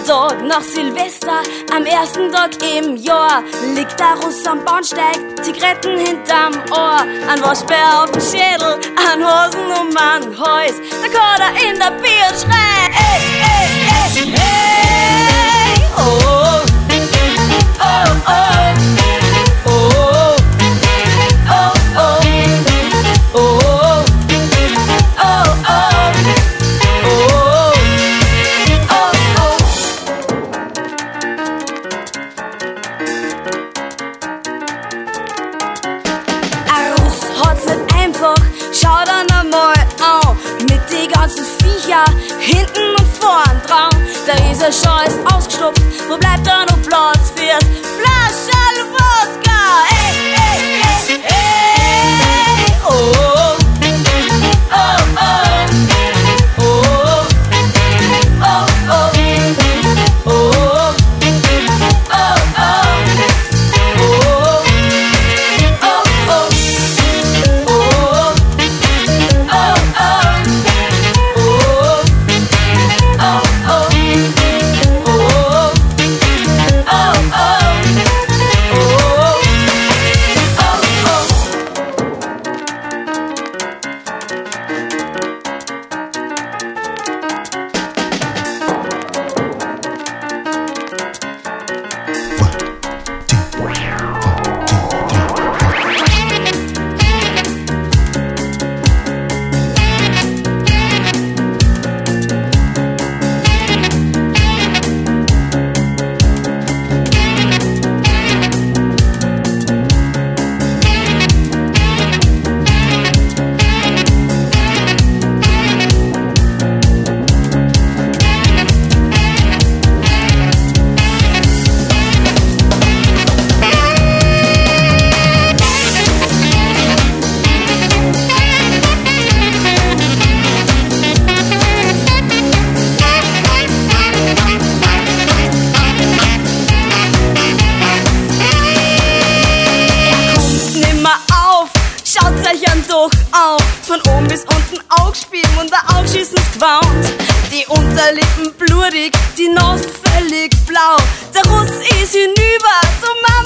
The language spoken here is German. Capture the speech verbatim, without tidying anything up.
Tag nach Silvester, am ersten Tag im Jahr, liegt der Russ am Bahnsteig, Zigaretten hinterm Ohr, ein Waschbär auf dem Schädel, ein Hosen um den Hals, der Kader in der Bier schreit, ey, ey, ey, hey, oh, oh, oh, oh, oh, oh, oh, oh, oh. Schau dann einmal an, mit die ganzen Viecher, hinten und vorn dran. Der Riesenschau ist ausgestopft, wo bleibt da noch Platz fürs Flascherl Wodka? Ey, ey, ey, ey, oh, oh, oh, oh, oh, oh, oh, oh, oh. Von oben bis unten Augspielen und der Augsschießen's gewohnt. Die Unterlippen blutig, die Nase völlig blau. Der Russ ist hinüber zum